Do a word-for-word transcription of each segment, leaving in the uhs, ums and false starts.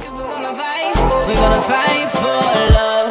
we're gonna fight, we're gonna fight for love.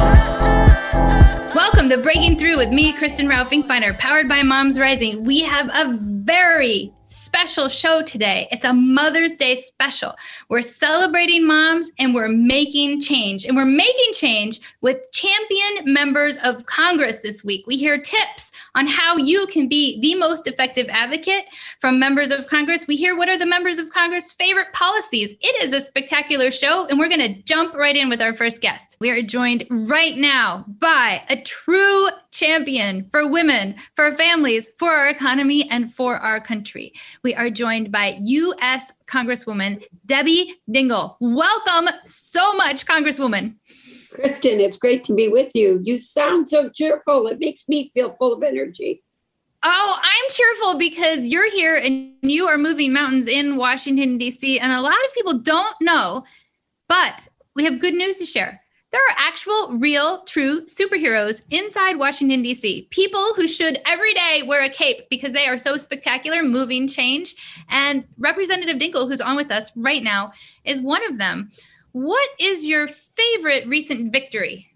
Welcome to Breaking Through with me, Kristen Rao Finkbeiner, powered by Moms Rising. We have a very special show today. It's a Mother's Day special. We're celebrating moms and we're making change. And we're making change with champion members of Congress this week. We hear tips on how you can be the most effective advocate from members of Congress. We hear what are the members of Congress' favorite policies. It is a spectacular show, and we're going to jump right in with our first guest. We are joined right now by a true champion for women, for families, for our economy, and for our country. We are joined by U S Congresswoman Debbie Dingell. Welcome so much, Congresswoman. Kristen, it's great to be with you. You sound so cheerful. It makes me feel full of energy. Oh, I'm cheerful because you're here and you are moving mountains in Washington, D C. And a lot of people don't know, but we have good news to share. There are actual, real, true superheroes inside Washington, D C. People who should every day wear a cape because they are so spectacular, moving change. And Representative Dingell, who's on with us right now, is one of them. What is your favorite recent victory?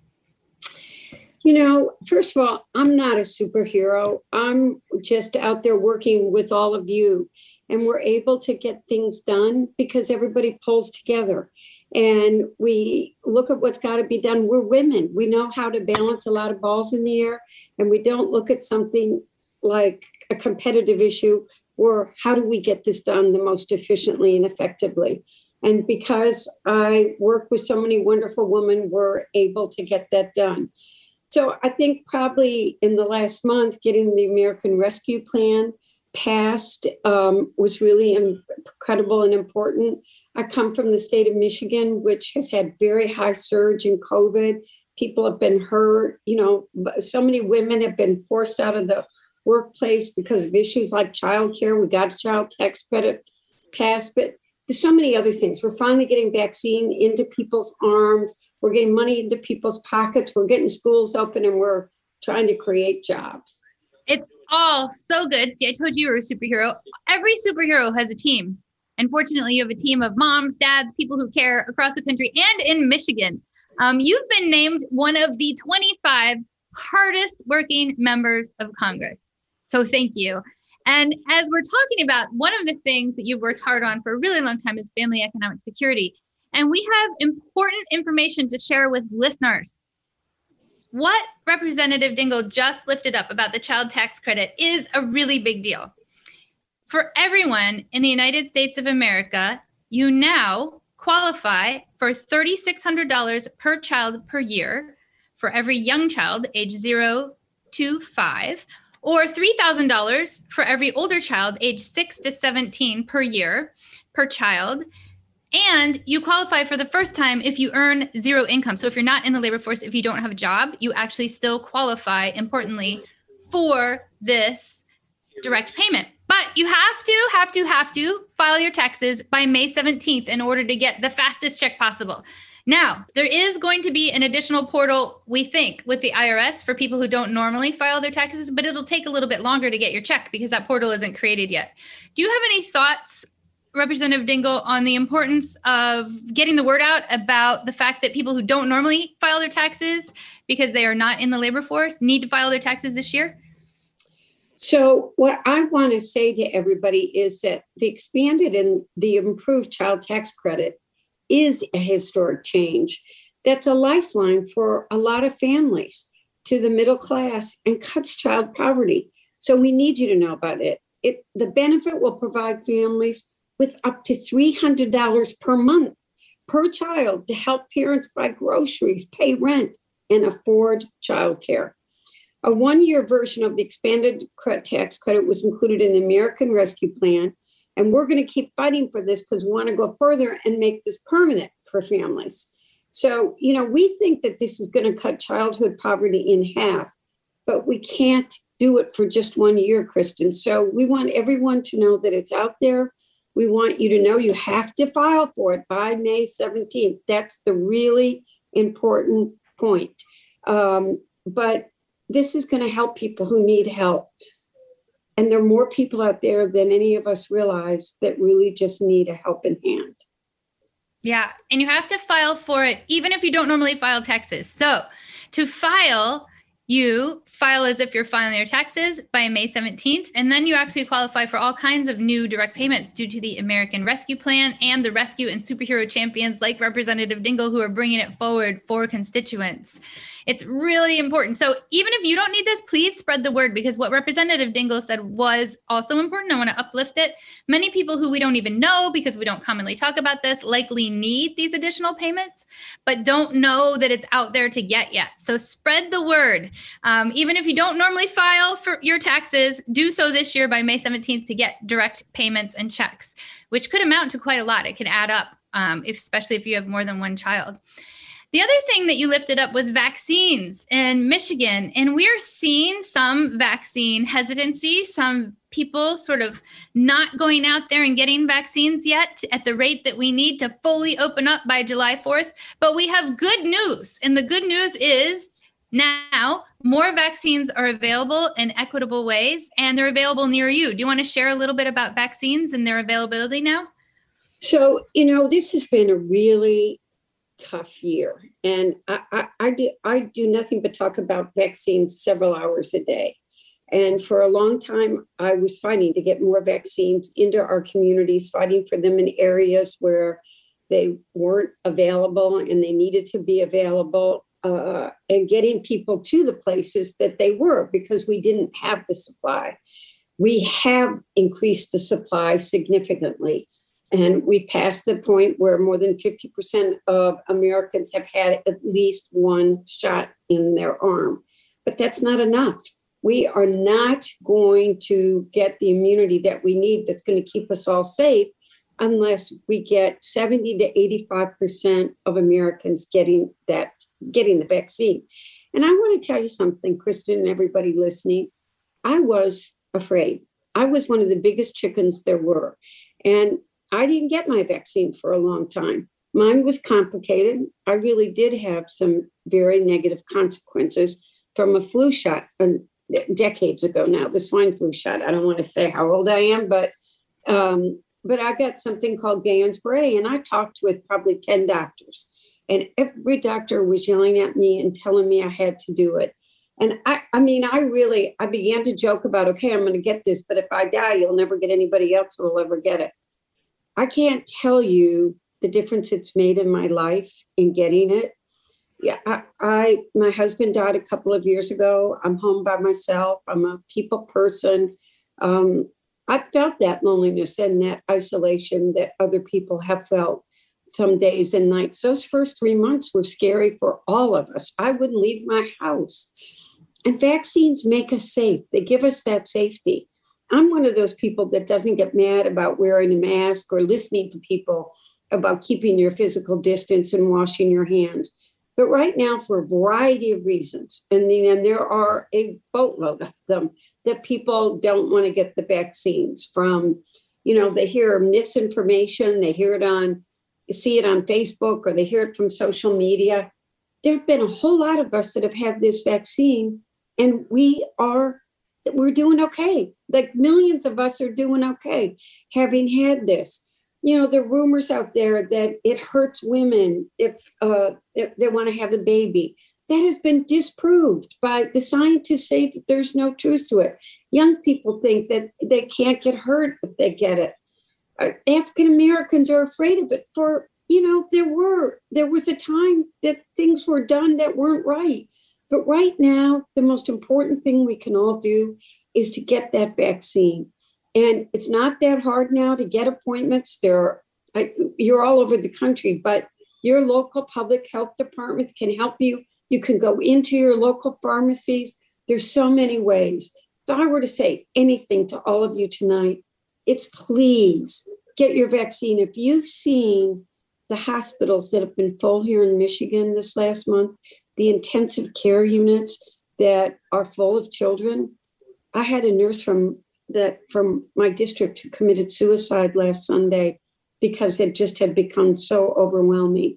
You know, first of all, I'm not a superhero. I'm just out there working with all of you. And we're able to get things done because everybody pulls together. And we look at what's got to be done. We're women. We know how to balance a lot of balls in the air. And we don't look at something like a competitive issue or how do we get this done the most efficiently and effectively. And because I work with so many wonderful women, we're able to get that done. So I think probably in the last month, getting the American Rescue Plan passed um, was really incredible and important. I come from the state of Michigan, which has had very high surge in COVID. People have been hurt. You know, so many women have been forced out of the workplace because of issues like childcare. We got a child tax credit passed, but there's so many other things. We're finally getting vaccine into people's arms. We're getting money into people's pockets. We're getting schools open and we're trying to create jobs. It's all so good. See, I told you you were a superhero. Every superhero has a team. And fortunately, you have a team of moms, dads, people who care across the country and in Michigan. Um, you've been named one of the twenty-five hardest working members of Congress. So thank you. And as we're talking about, one of the things that you've worked hard on for a really long time is family economic security. And we have important information to share with listeners. What Representative Dingell just lifted up about the child tax credit is a really big deal. For everyone in the United States of America, you now qualify for three thousand six hundred dollars per child per year for every young child age zero to five, or three thousand dollars for every older child age six to seventeen per year per child. And you qualify for the first time if you earn zero income. So if you're not in the labor force, if you don't have a job, you actually still qualify, importantly, for this direct payment. But you have to, have to, have to file your taxes by May seventeenth in order to get the fastest check possible. Now, there is going to be an additional portal, we think, with the I R S for people who don't normally file their taxes, but it'll take a little bit longer to get your check because that portal isn't created yet. Do you have any thoughts, Representative Dingell, on the importance of getting the word out about the fact that people who don't normally file their taxes because they are not in the labor force need to file their taxes this year? So what I want to say to everybody is that the expanded and the improved child tax credit is a historic change. That's a lifeline for a lot of families to the middle class and cuts child poverty. So we need you to know about it. It the benefit will provide families with up to three hundred dollars per month per child to help parents buy groceries, pay rent, and afford childcare. A one-year version of the expanded tax credit was included in the American Rescue Plan, and we're going to keep fighting for this because we want to go further and make this permanent for families. So, you know, we think that this is going to cut childhood poverty in half, but we can't do it for just one year, Kristen. So we want everyone to know that it's out there. We want you to know you have to file for it by May seventeenth. That's the really important point. Um, but this is going to help people who need help. And there are more people out there than any of us realize that really just need a helping hand. Yeah. And you have to file for it, even if you don't normally file taxes. So to file, you file as if you're filing your taxes by May seventeenth, and then you actually qualify for all kinds of new direct payments due to the American Rescue Plan and the rescue and superhero champions like Representative Dingell, who are bringing it forward for constituents. It's really important. So even if you don't need this, please spread the word, because what Representative Dingell said was also important. I want to uplift it. Many people who we don't even know, because we don't commonly talk about this, likely need these additional payments, but don't know that it's out there to get yet. So spread the word. Um, even if you don't normally file for your taxes, do so this year by May seventeenth to get direct payments and checks, which could amount to quite a lot. It could add up, um, if, especially if you have more than one child. The other thing that you lifted up was vaccines in Michigan, and we're seeing some vaccine hesitancy, some people sort of not going out there and getting vaccines yet at the rate that we need to fully open up by July fourth. But we have good news, and the good news is now more vaccines are available in equitable ways, and they're available near you. Do you want to share a little bit about vaccines and their availability now? So, you know, this has been a really tough year. And I, I, I, do, I do nothing but talk about vaccines several hours a day. And for a long time, I was fighting to get more vaccines into our communities, fighting for them in areas where they weren't available and they needed to be available, uh, and getting people to the places that they were, because we didn't have the supply. We have increased the supply significantly. And we passed the point where more than fifty percent of Americans have had at least one shot in their arm. But that's not enough. We are not going to get the immunity that we need that's going to keep us all safe unless we get seventy to eighty-five percent of Americans getting that, getting the vaccine. And I want to tell you something, Kristen, and everybody listening. I was afraid. I was one of the biggest chickens there were. And I didn't get my vaccine for a long time. Mine was complicated. I really did have some very negative consequences from a flu shot uh, decades ago now, the swine flu shot. I don't want to say how old I am, but um, but I got something called Guillain-Barré, and I talked with probably ten doctors. And every doctor was yelling at me and telling me I had to do it. And I, I mean, I really, I began to joke about, okay, I'm going to get this, but if I die, you'll never get anybody else who will ever get it. I can't tell you the difference it's made in my life in getting it. Yeah, I, I, my husband died a couple of years ago. I'm home by myself. I'm a people person. Um, I felt that loneliness and that isolation that other people have felt some days and nights. Those first three months were scary for all of us. I wouldn't leave my house. And vaccines make us safe. They give us that safety. I'm one of those people that doesn't get mad about wearing a mask or listening to people about keeping your physical distance and washing your hands. But right now, for a variety of reasons, and, and there are a boatload of them, that people don't want to get the vaccines from, you know, they hear misinformation, they hear it on, see it on Facebook, or they hear it from social media. There have been a whole lot of us that have had this vaccine, and we are we're doing okay. Like millions of us are doing okay having had this. You know, there are rumors out there that it hurts women if, uh, if they want to have a baby. That has been disproved by the scientists. Say that there's no truth to it. Young people think that they can't get hurt if they get it. Uh, African Americans are afraid of it. For, you know, there were, there was a time that things were done that weren't right. But right now, the most important thing we can all do is to get that vaccine. And it's not that hard now to get appointments. There are, I, you're all over the country, but your local public health departments can help you. You can go into your local pharmacies. There's so many ways. If I were to say anything to all of you tonight, it's please get your vaccine. If you've seen the hospitals that have been full here in Michigan this last month, the intensive care units that are full of children. I had a nurse from that from my district who committed suicide last Sunday because it just had become so overwhelming.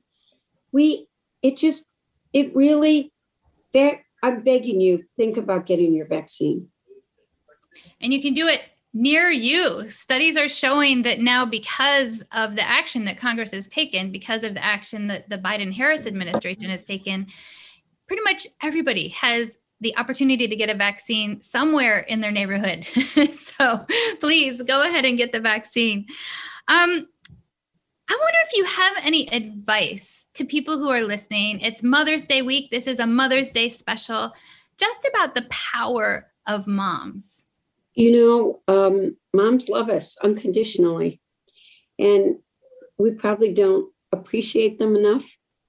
We, it just, it really, I'm begging you, think about getting your vaccine. And you can do it near you. Studies are showing that now, because of the action that Congress has taken, because of the action that the Biden-Harris administration has taken, pretty much everybody has the opportunity to get a vaccine somewhere in their neighborhood. So please go ahead and get the vaccine. Um, I wonder if you have any advice to people who are listening. It's Mother's Day week. This is a Mother's Day special, just about the power of moms. You know, um, moms love us unconditionally, and we probably don't appreciate them enough.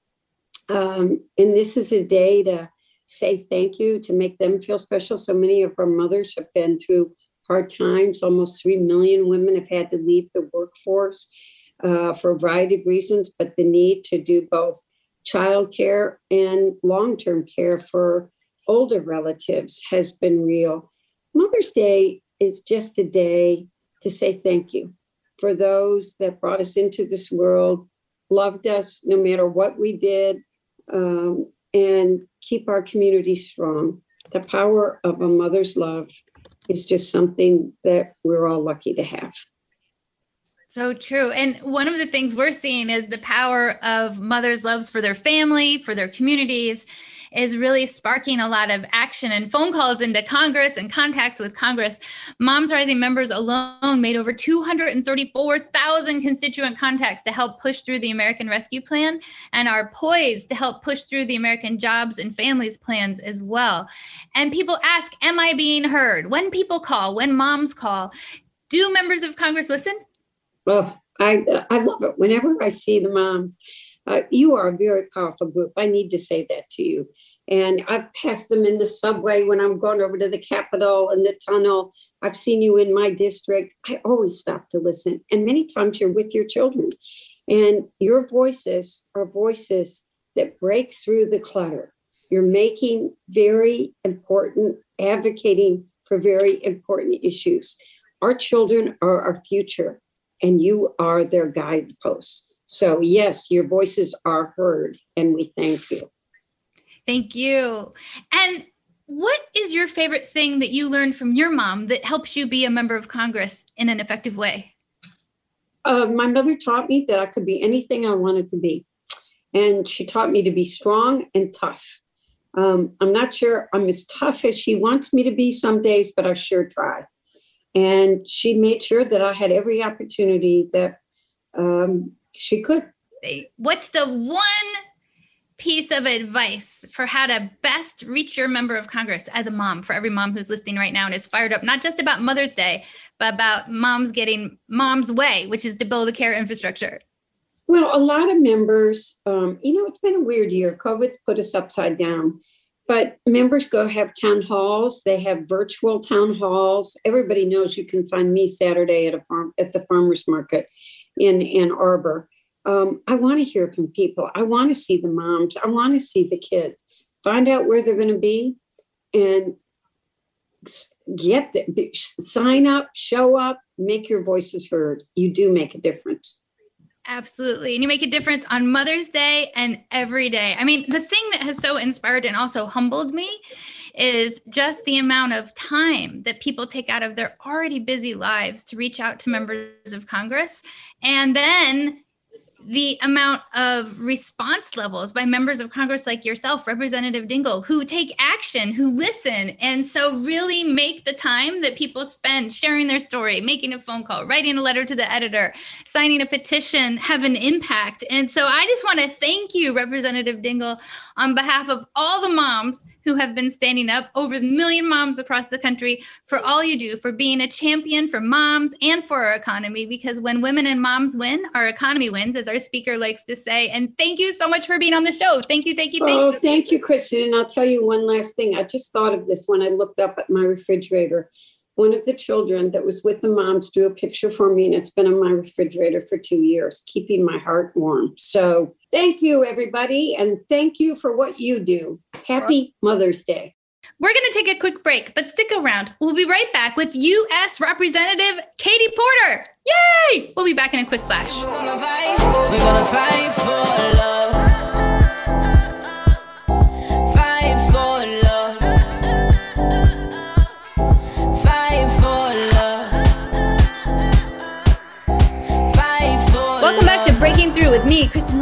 Um, and this is a day to say thank you, to make them feel special. So many of our mothers have been through hard times. Almost three million women have had to leave the workforce uh, for a variety of reasons, but the need to do both childcare and long-term care for older relatives has been real. Mother's Day is just a day to say thank you for those that brought us into this world, loved us no matter what we did, um, and keep our community strong. The power of a mother's love is just something that we're all lucky to have. So true. And one of the things we're seeing is the power of mothers' loves for their family, for their communities, is really sparking a lot of action and phone calls into Congress and contacts with Congress. Moms Rising members alone made over two hundred thirty-four thousand constituent contacts to help push through the American Rescue Plan, and are poised to help push through the American Jobs and Families Plans as well. And people ask, am I being heard? When people call, when moms call, do members of Congress listen? Oh, I, I love it. Whenever I see the moms, Uh, you are a very powerful group. I need to say that to you. And I've passed them in the subway when I'm going over to the Capitol and the tunnel. I've seen you in my district. I always stop to listen. And many times you're with your children. And your voices are voices that break through the clutter. You're making very important, advocating for very important issues. Our children are our future, and you are their guideposts. So yes, your voices are heard, and we thank you. Thank you. And what is your favorite thing that you learned from your mom that helps you be a member of Congress in an effective way? Uh, my mother taught me that I could be anything I wanted to be. And she taught me to be strong and tough. Um, I'm not sure I'm as tough as she wants me to be some days, but I sure try. And she made sure that I had every opportunity that um, she could. What's the one piece of advice for how to best reach your member of Congress as a mom, for every mom who's listening right now and is fired up, not just about Mother's Day, but about moms getting mom's way, which is to build a care infrastructure? Well, a lot of members, um, you know, it's been a weird year. COVID's put us upside down, but members go have town halls. They have virtual town halls. Everybody knows you can find me Saturday at a farm at the farmer's market in Ann Arbor. Um, I want to hear from people. I want to see the moms. I want to see the kids. Find out where they're going to be and get the, sign up, show up, make your voices heard. You do make a difference. Absolutely. And you make a difference on Mother's Day and every day. I mean, the thing that has so inspired and also humbled me is just the amount of time that people take out of their already busy lives to reach out to members of Congress. And then the amount of response levels by members of Congress like yourself, Representative Dingell, who take action, who listen, and so really make the time that people spend sharing their story, making a phone call, writing a letter to the editor, signing a petition, have an impact. And so I just want to thank you, Representative Dingell, on behalf of all the moms who have been standing up, over a million moms across the country, for all you do, for being a champion for moms and for our economy, because when women and moms win, our economy wins, as our speaker likes to say. And thank you so much for being on the show. Thank you, thank you, thank oh, you. Oh, thank you, Kristen. And I'll tell you one last thing. I just thought of this when I looked up at my refrigerator. One of the children that was with the moms drew a picture for me, and it's been on my refrigerator for two years, keeping my heart warm. So thank you, everybody. And thank you for what you do. Happy Mother's Day. We're going to take a quick break, but stick around. We'll be right back with U S Representative Katie Porter. Yay! We'll be back in a quick flash. We're gonna fight, we're gonna fight for love. Fight for love. Fight for love.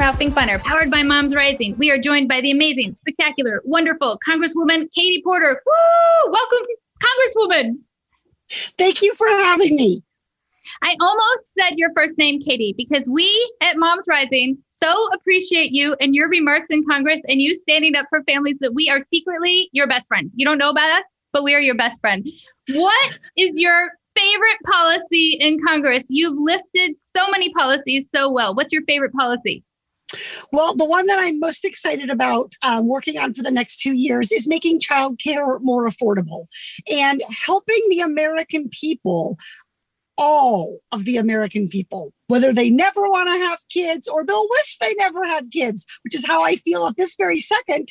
Having Funner, powered by Moms Rising. We are joined by the amazing, spectacular, wonderful Congresswoman Katie Porter. Woo! Welcome, Congresswoman. Thank you for having me. I almost said your first name, Katie, because we at Moms Rising so appreciate you and your remarks in Congress and you standing up for families that we are secretly your best friend. You don't know about us, but we are your best friend. What is your favorite policy in Congress? You've lifted so many policies so well. What's your favorite policy? Well, the one that I'm most excited about um, working on for the next two years is making childcare more affordable and helping the American people, all of the American people, whether they never want to have kids or they'll wish they never had kids, which is how I feel at this very second,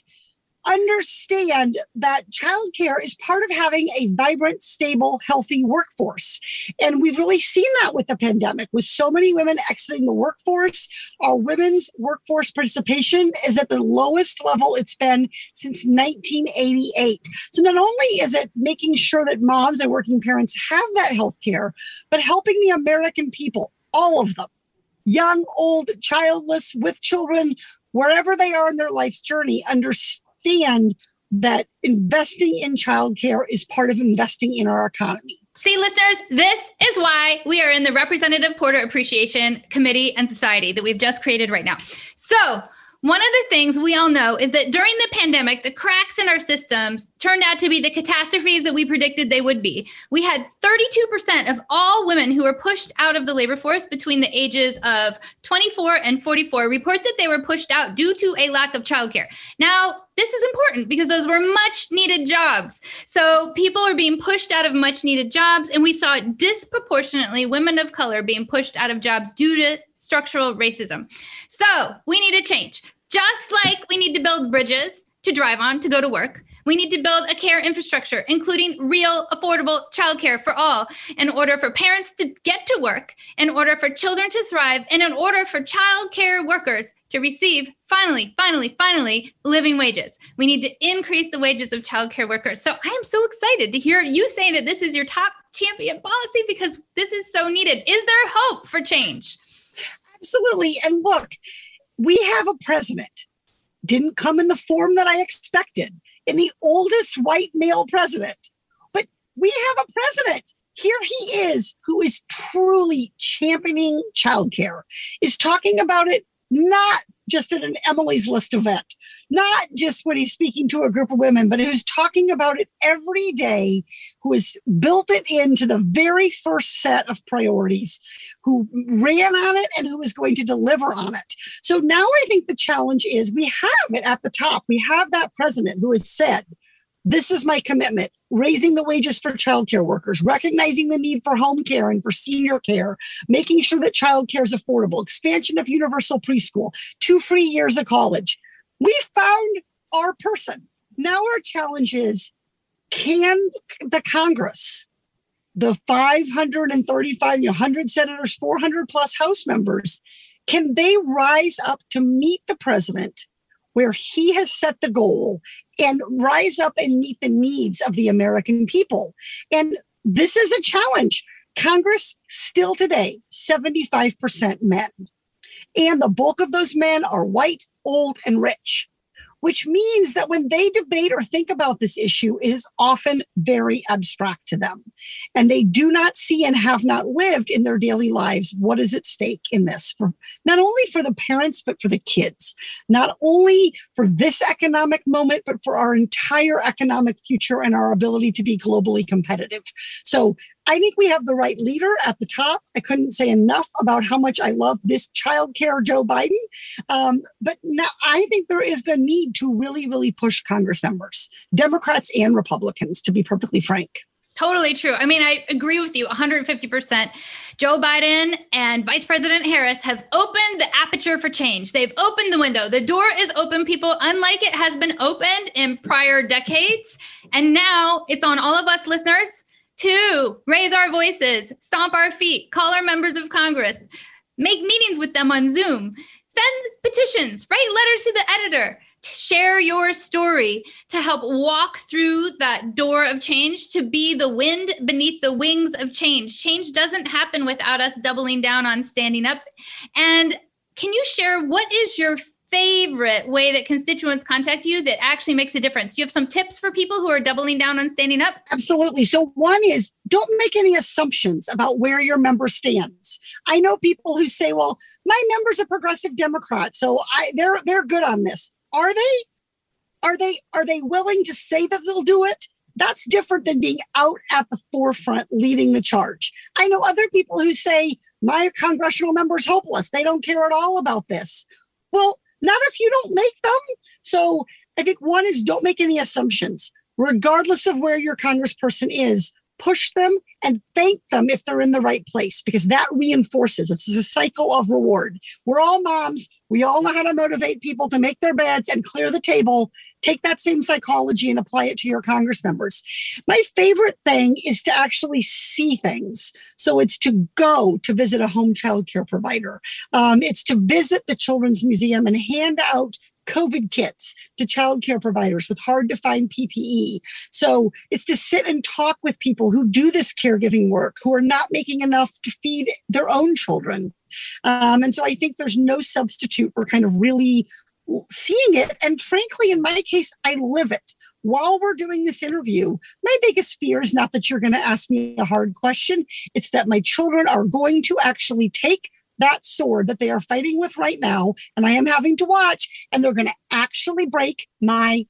understand that childcare is part of having a vibrant, stable, healthy workforce. And we've really seen that with the pandemic, with so many women exiting the workforce. Our women's workforce participation is at the lowest level it's been since nineteen eighty-eight. So not only is it making sure that moms and working parents have that health care, but helping the American people, all of them, young, old, childless, with children, wherever they are in their life's journey, understand understand that investing in childcare is part of investing in our economy. See, listeners, this is why we are in the Representative Porter Appreciation Committee and Society that we've just created right now. So one of the things we all know is that during the pandemic, the cracks in our systems turned out to be the catastrophes that we predicted they would be. We had thirty-two percent of all women who were pushed out of the labor force between the ages of twenty-four and forty-four report that they were pushed out due to a lack of childcare. Now, this is important because those were much needed jobs. So people are being pushed out of much needed jobs. And we saw disproportionately women of color being pushed out of jobs due to structural racism. So we need a change. Just like we need to build bridges to drive on to go to work, we need to build a care infrastructure, including real affordable childcare for all, in order for parents to get to work, in order for children to thrive, and in order for childcare workers to receive, finally, finally, finally, living wages. We need to increase the wages of childcare workers. So I am so excited to hear you say that this is your top champion policy because this is so needed. Is there hope for change? Absolutely. And look, we have a president. Didn't come in the form that I expected. In the oldest white male president. But we have a president. Here he is, who is truly championing childcare, is talking about it not just at an Emily's List event, not just when he's speaking to a group of women, but who's talking about it every day, who has built it into the very first set of priorities, who ran on it and who is going to deliver on it. So now I think the challenge is we have it at the top. We have that president who has said, this is my commitment, raising the wages for childcare workers, recognizing the need for home care and for senior care, making sure that childcare is affordable, expansion of universal preschool, two free years of college. We found our person. Now our challenge is, can the Congress, the five hundred thirty-five, you know, one hundred senators, four hundred plus House members, can they rise up to meet the president where he has set the goal and rise up and meet the needs of the American people? And this is a challenge. Congress still today, seventy-five percent men. And the bulk of those men are white, old, and rich, which means that when they debate or think about this issue, it is often very abstract to them. And they do not see and have not lived in their daily lives what is at stake in this, for not only for the parents, but for the kids, not only for this economic moment, but for our entire economic future and our ability to be globally competitive. So I think we have the right leader at the top. I couldn't say enough about how much I love this childcare Joe Biden. Um, but now I think there is the need to really, really push Congress members, Democrats and Republicans, to be perfectly frank. Totally true. I mean, I agree with you one hundred fifty percent. Joe Biden and Vice President Harris have opened the aperture for change. They've opened the window. The door is open, people, unlike it has been opened in prior decades. And now it's on all of us listeners to raise our voices, stomp our feet, call our members of Congress, make meetings with them on Zoom, send petitions, write letters to the editor, share your story to help walk through that door of change, to be the wind beneath the wings of change. Change doesn't happen without us doubling down on standing up. And can you share what is your favorite way that constituents contact you that actually makes a difference? Do you have some tips for people who are doubling down on standing up? Absolutely. So one is, don't make any assumptions about where your member stands. I know people who say, well, my member's a progressive Democrat, so I, they're they're good on this. Are they? Are they are they willing to say that they'll do it? That's different than being out at the forefront leading the charge. I know other people who say, my congressional member's hopeless. They don't care at all about this. Well, not if you don't make them. So I think one is, don't make any assumptions. Regardless of where your congressperson is, push them and thank them if they're in the right place, because that reinforces. It's a cycle of reward. We're all moms. We all know how to motivate people to make their beds and clear the table. Take that same psychology and apply it to your Congress members. My favorite thing is to actually see things. So it's to go to visit a home child care provider. Um, it's to visit the Children's Museum and hand out COVID kits to child care providers with hard to find P P E. So it's to sit and talk with people who do this caregiving work, who are not making enough to feed their own children. Um, and so I think there's no substitute for kind of really seeing it. And frankly, in my case, I live it. While we're doing this interview, my biggest fear is not that you're going to ask me a hard question. It's that my children are going to actually take that sword that they are fighting with right now, and I am having to watch, and they're going to actually break my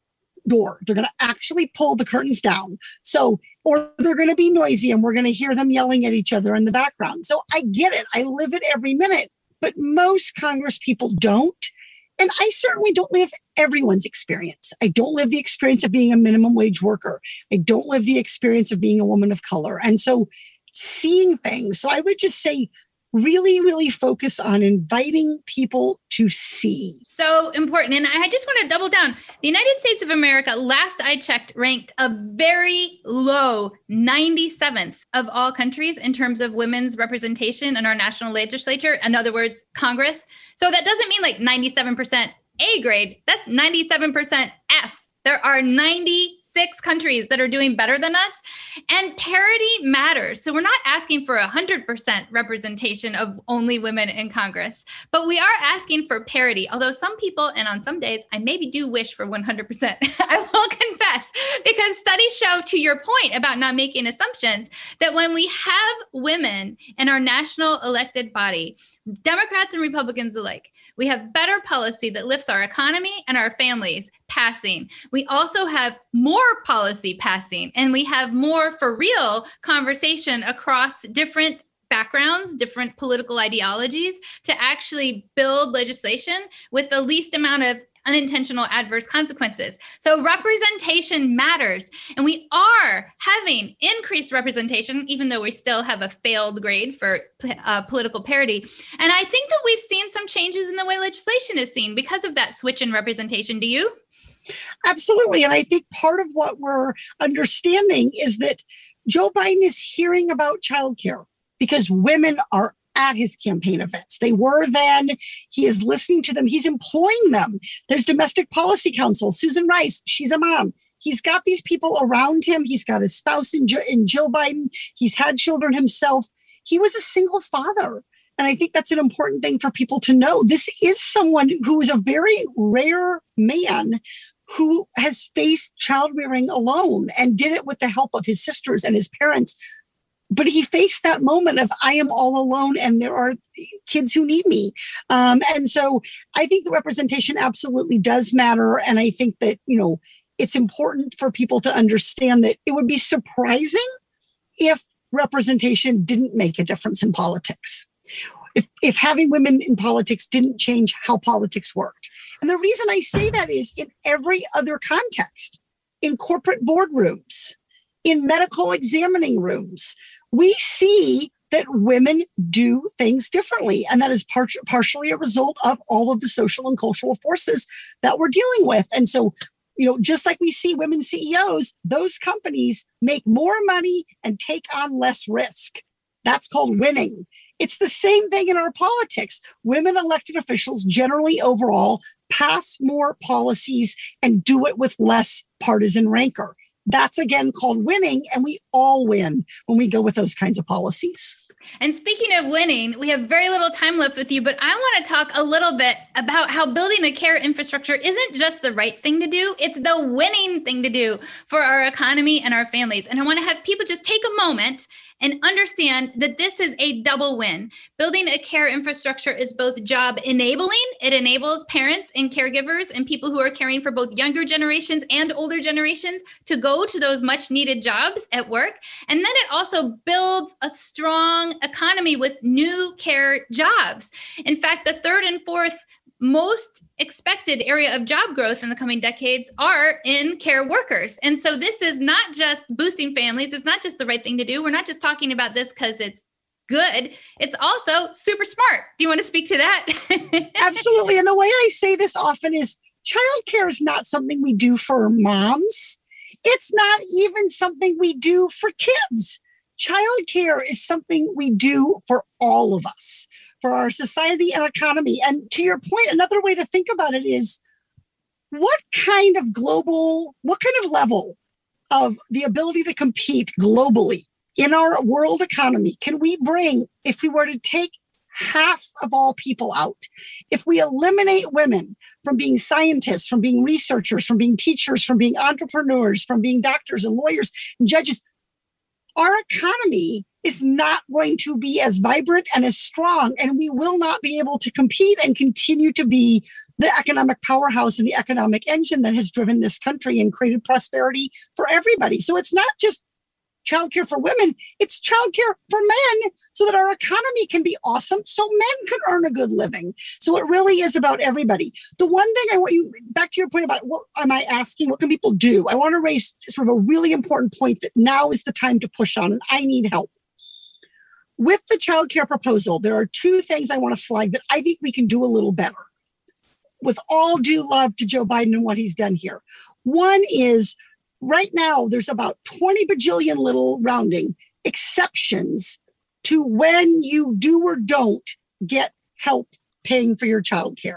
door. They're going to actually pull the curtains down. So, or they're going to be noisy and we're going to hear them yelling at each other in the background. So I get it. I live it every minute, but most Congress people don't. And I certainly don't live everyone's experience. I don't live the experience of being a minimum wage worker. I don't live the experience of being a woman of color. And so seeing things. So I would just say, really, really focus on inviting people to see. So important. And I just want to double down. The United States of America, last I checked, ranked a very low ninety-seventh of all countries in terms of women's representation in our national legislature. In other words, Congress. So that doesn't mean like ninety-seven percent A grade. That's ninety-seven percent F. There are ninety-six countries that are doing better than us, and parity matters. So we're not asking for one hundred percent representation of only women in Congress, but we are asking for parity. Although some people, and on some days, I maybe do wish for one hundred percent. I will confess, because studies show, to your point about not making assumptions, that when we have women in our national elected body, Democrats and Republicans alike, we have better policy that lifts our economy and our families passing. We also have more policy passing, and we have more for real conversation across different backgrounds, different political ideologies to actually build legislation with the least amount of unintentional adverse consequences. So representation matters. And we are having increased representation, even though we still have a failed grade for uh, political parity. And I think that we've seen some changes in the way legislation is seen because of that switch in representation. Do you? Absolutely. And I think part of what we're understanding is that Joe Biden is hearing about childcare because women are at his campaign events. They were then. He is listening to them. He's employing them. There's Domestic Policy Council. Susan Rice, she's a mom. He's got these people around him. He's got his spouse in, in Jill Biden. He's had children himself. He was a single father. And I think that's an important thing for people to know. This is someone who is a very rare man who has faced child rearing alone and did it with the help of his sisters and his parents. But he faced that moment of, I am all alone and there are kids who need me. Um, and so I think the representation absolutely does matter. And I think that, you know, it's important for people to understand that it would be surprising if representation didn't make a difference in politics. If, if having women in politics didn't change how politics worked. And the reason I say that is in every other context, in corporate boardrooms, in medical examining rooms, we see that women do things differently. And that is par- partially a result of all of the social and cultural forces that we're dealing with. And so, you know, just like we see women C E Os, those companies make more money and take on less risk. That's called winning. It's the same thing in our politics. Women elected officials generally overall pass more policies and do it with less partisan rancor. That's again called winning, and we all win when we go with those kinds of policies. And speaking of winning, we have very little time left with you, but I want to talk a little bit about how building a care infrastructure isn't just the right thing to do, it's the winning thing to do for our economy and our families. And I want to have people just take a moment and understand that this is a double win. Building a care infrastructure is both job enabling. It enables parents and caregivers and people who are caring for both younger generations and older generations to go to those much needed jobs at work. And then it also builds a strong economy with new care jobs. In fact, the third and fourth most expected area of job growth in the coming decades are in care workers. And so this is not just boosting families. It's not just the right thing to do. We're not just talking about this because it's good. It's also super smart. Do you want to speak to that? Absolutely. And the way I say this often is childcare is not something we do for moms. It's not even something we do for kids. Childcare is something we do for all of us, for our society and economy. And to your point, another way to think about it is what kind of global, what kind of level of the ability to compete globally in our world economy can we bring if we were to take half of all people out? If we eliminate women from being scientists, from being researchers, from being teachers, from being entrepreneurs, from being doctors and lawyers and judges, our economy is not going to be as vibrant and as strong, and we will not be able to compete and continue to be the economic powerhouse and the economic engine that has driven this country and created prosperity for everybody. So it's not just childcare for women, it's childcare for men so that our economy can be awesome, so men can earn a good living. So it really is about everybody. The one thing I want you, back to your point about what am I asking, what can people do? I want to raise sort of a really important point that now is the time to push on, and I need help. With the childcare proposal, there are two things I want to flag that I think we can do a little better. With all due love to Joe Biden and what he's done here. One is right now, there's about twenty bajillion little rounding exceptions to when you do or don't get help paying for your childcare.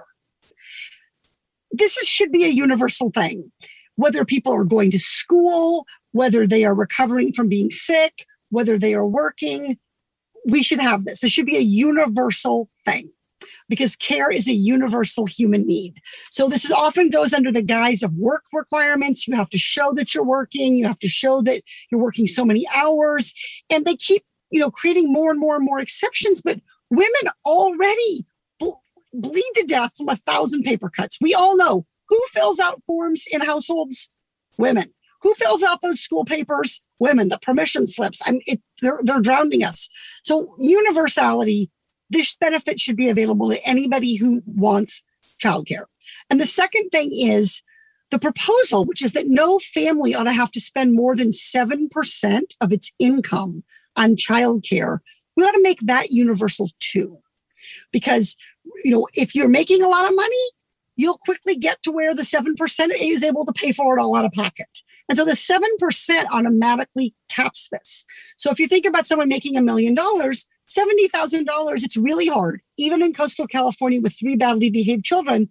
This is, should be a universal thing, whether people are going to school, whether they are recovering from being sick, whether they are working. We should have this. This should be a universal thing because care is a universal human need. So this is often goes under the guise of work requirements. You have to show that you're working. You have to show that you're working so many hours. And they keep, you know, creating more and more and more exceptions. But women already ble- bleed to death from a thousand paper cuts. We all know who fills out forms in households? Women. Who fills out those school papers? Women. The permission slips. I'm, it, they're, they're drowning us. So universality, this benefit should be available to anybody who wants childcare. And the second thing is the proposal, which is that no family ought to have to spend more than seven percent of its income on childcare. We ought to make that universal too. Because, you know, if you're making a lot of money, you'll quickly get to where the seven percent is able to pay for it all out of pocket. And so the seven percent automatically caps this. So if you think about someone making a million dollars, seventy thousand dollars, it's really hard, even in coastal California with three badly behaved children.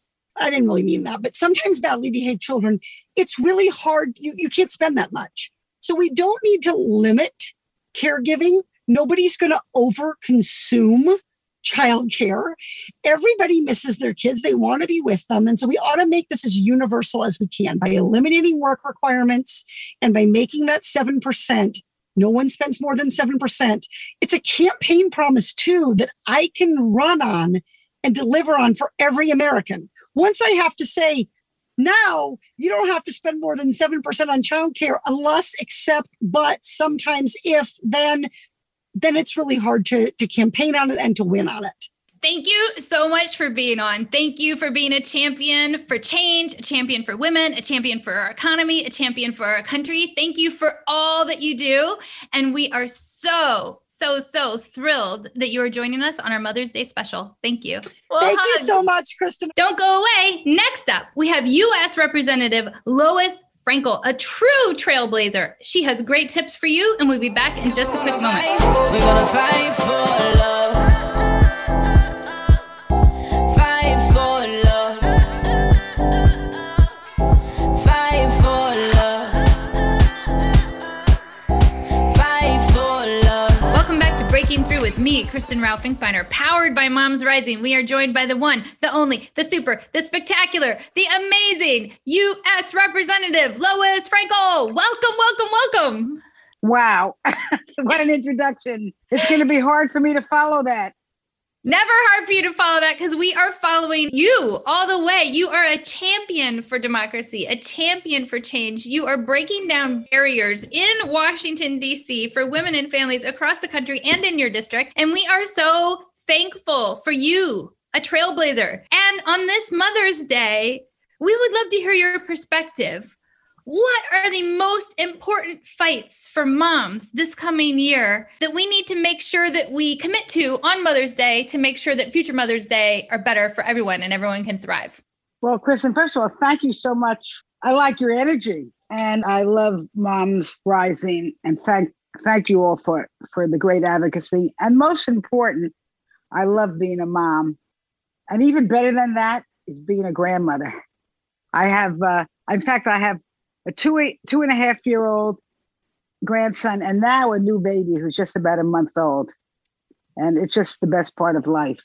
I didn't really mean that, but sometimes badly behaved children, it's really hard. You, you can't spend that much. So we don't need to limit caregiving. Nobody's going to over-consume childcare. Everybody misses their kids. They want to be with them. And so we ought to make this as universal as we can by eliminating work requirements and by making that seven percent. No one spends more than seven percent. It's a campaign promise, too, that I can run on and deliver on for every American. Once I have to say, now you don't have to spend more than seven percent on childcare unless, except, but, sometimes, if, then, then it's really hard to, to campaign on it and to win on it. Thank you so much for being on. Thank you for being a champion for change, a champion for women, a champion for our economy, a champion for our country. Thank you for all that you do. And we are so, so, so thrilled that you are joining us on our Mother's Day special. Thank you. Well, Thank hug. you so much, Kristen. Don't go away. Next up, we have U S Representative Lois Frankel, a true trailblazer. She has great tips for you, and we'll be back in just a quick moment. We're gonna fight for love. Through me, Kristen Rao Finkbeiner, powered by Moms Rising. We are joined by the one, the only, the super, the spectacular, the amazing U S Representative Lois Frankel. Welcome, welcome, welcome. Wow. What an introduction. It's going to be hard for me to follow that. Never hard for you to follow that because we are following you all the way. You are a champion for democracy, a champion for change. You are breaking down barriers in Washington, D C for women and families across the country and in your district. And we are so thankful for you, a trailblazer. And on this Mother's Day, we would love to hear your perspective. What are the most important fights for moms this coming year that we need to make sure that we commit to on Mother's Day to make sure that future Mother's Day are better for everyone and everyone can thrive? Well, Kristen, first of all, thank you so much. I like your energy and I love Moms Rising, and thank thank you all for, for the great advocacy. And most important, I love being a mom. And even better than that is being a grandmother. I have, uh, in fact, I have a two, eight, two and a half year old grandson, and now a new baby who's just about a month old. And it's just the best part of life.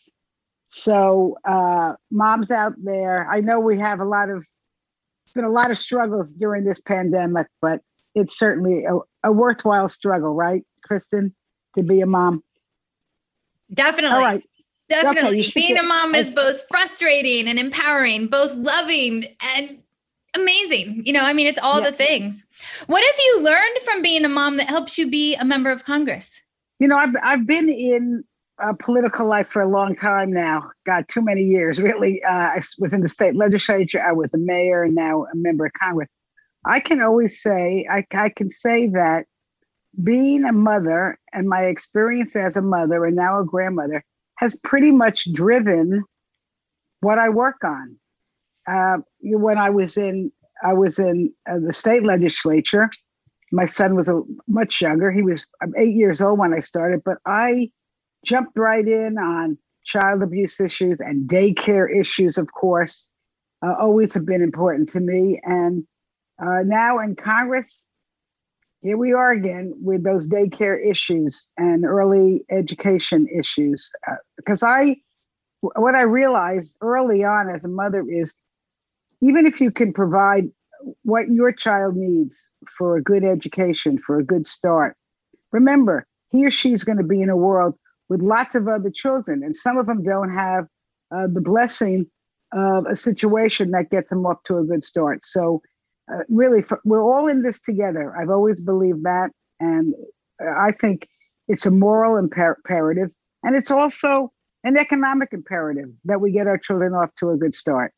So uh, moms out there, I know we have a lot of, been a lot of struggles during this pandemic, but it's certainly a, a worthwhile struggle, right, Kristen, to be a mom? Definitely. All right. Definitely. Okay, Being get, a mom is both frustrating and empowering, both loving and amazing. You know, I mean, it's all yeah. the things. What have you learned from being a mom that helps you be a member of Congress? You know, I've, I've been in uh, political life for a long time now. God, too many years, really. Uh, I was in the state legislature. I was a mayor and now a member of Congress. I can always say, I, I can say that being a mother and my experience as a mother and now a grandmother has pretty much driven what I work on. Uh, when I was in, I was in uh, the state legislature. My son was a, much younger. He was eight years old when I started, but I jumped right in on child abuse issues and daycare issues, of course, uh, always have been important to me. And uh, now in Congress, here we are again with those daycare issues and early education issues. Uh, because I, what I realized early on as a mother is, even if you can provide what your child needs for a good education, for a good start, remember, he or she's going to be in a world with lots of other children, and some of them don't have uh, the blessing of a situation that gets them off to a good start. So uh, really, for, we're all in this together. I've always believed that, and I think it's a moral imper- imperative, and it's also an economic imperative that we get our children off to a good start.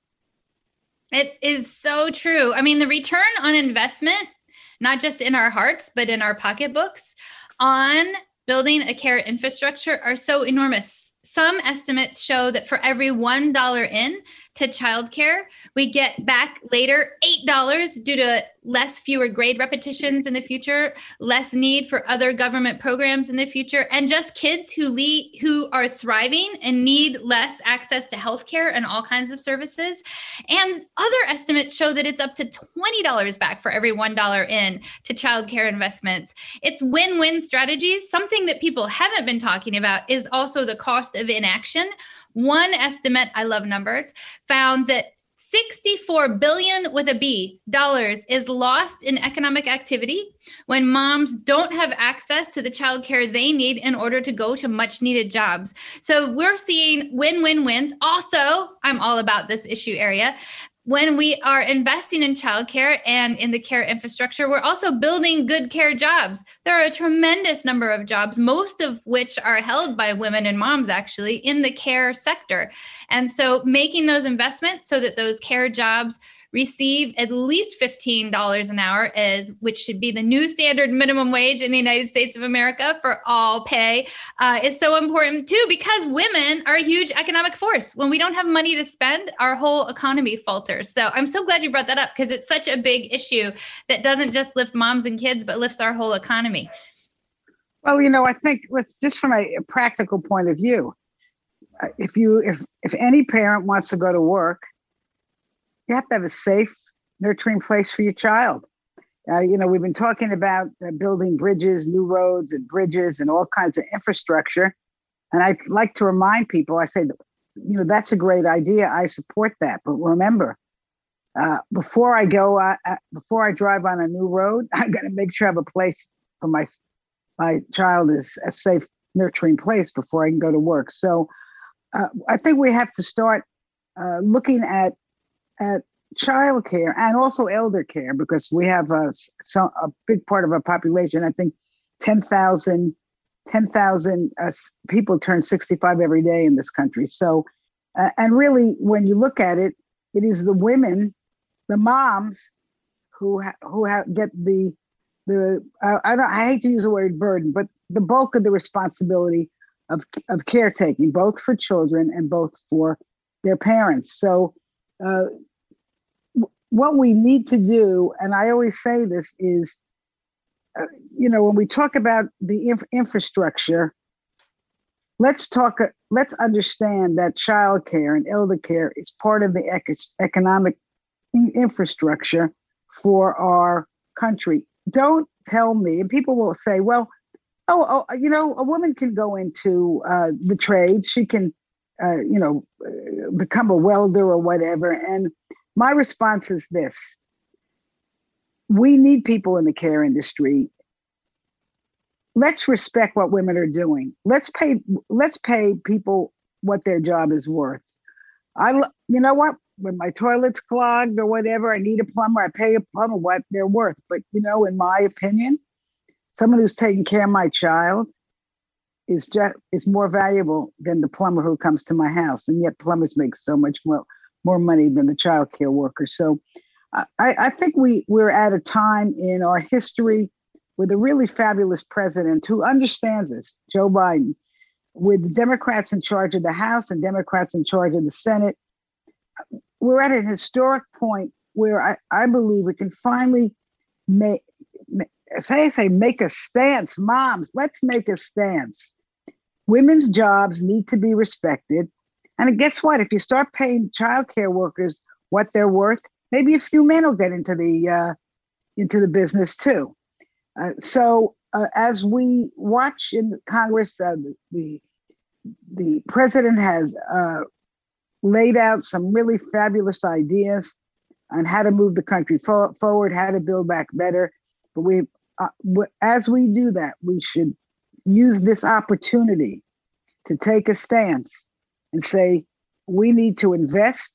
It is so true. I mean, the return on investment, not just in our hearts, but in our pocketbooks on building a care infrastructure are so enormous. Some estimates show that for every one dollar in to childcare, we get back later eight dollars due to less fewer grade repetitions in the future, less need for other government programs in the future, and just kids who lead, who are thriving and need less access to healthcare and all kinds of services. And other estimates show that it's up to twenty dollars back for every one dollar in to childcare investments. It's win-win strategies. Something that people haven't been talking about is also the cost of inaction. One estimate, I love numbers, found that sixty-four billion with a B dollars is lost in economic activity when moms don't have access to the childcare they need in order to go to much needed jobs. So we're seeing win-win-wins. Also, I'm all about this issue area. When we are investing in childcare and in the care infrastructure, we're also building good care jobs. There are a tremendous number of jobs, most of which are held by women and moms actually in the care sector. And so making those investments so that those care jobs receive at least fifteen dollars an hour, is which should be the new standard minimum wage in the United States of America for all pay, uh, is so important too, because women are a huge economic force. When we don't have money to spend, our whole economy falters. So I'm so glad you brought that up, because it's such a big issue that doesn't just lift moms and kids, but lifts our whole economy. Well, you know, I think let's just from a, a practical point of view, uh, if you if if any parent wants to go to work, you have to have a safe, nurturing place for your child. Uh, you know, we've been talking about uh, building bridges, new roads and bridges and all kinds of infrastructure. And I like to remind people, I say, you know, that's a great idea. I support that. But remember, uh, before I go, uh, before I drive on a new road, I got to make sure I have a place for my my child is a safe, nurturing place before I can go to work. So uh, I think we have to start uh, looking at at childcare and also elder care, because we have a, so, a big part of our population. I think ten thousand ten thousand uh, people turn sixty-five every day in this country. So, uh, and really, when you look at it, it is the women, the moms, who ha- who have, get the the uh, I don't I hate to use the word burden, but the bulk of the responsibility of of caretaking, both for children and both for their parents. So, uh, w- what we need to do, and I always say this, is Uh, you know, when we talk about the inf- infrastructure, let's talk, uh, let's understand that childcare and elder care is part of the ec- economic in- infrastructure for our country. Don't tell me, and people will say, well, oh, oh you know, a woman can go into uh, the trades. She can, uh, you know, uh, become a welder or whatever. And my response is this. We need people in the care industry. Let's respect what women are doing. Let's pay. Let's pay people what their job is worth. I, you know what? When my toilet's clogged or whatever, I need a plumber. I pay a plumber what they're worth. But you know, in my opinion, someone who's taking care of my child is just is more valuable than the plumber who comes to my house. And yet, plumbers make so much more more money than the child care worker. So. I, I think we, we're at a time in our history with a really fabulous president who understands this, Joe Biden, with the Democrats in charge of the House and Democrats in charge of the Senate. We're at an historic point where I, I believe we can finally make, say, say, make a stance. Moms, let's make a stance. Women's jobs need to be respected. And guess what? If you start paying childcare workers what they're worth, maybe a few men will get into the uh, into the business too. Uh, so uh, as we watch in Congress, uh, the, the the president has uh, laid out some really fabulous ideas on how to move the country fo- forward, how to build back better. But we, uh, w- as we do that, we should use this opportunity to take a stance and say we need to invest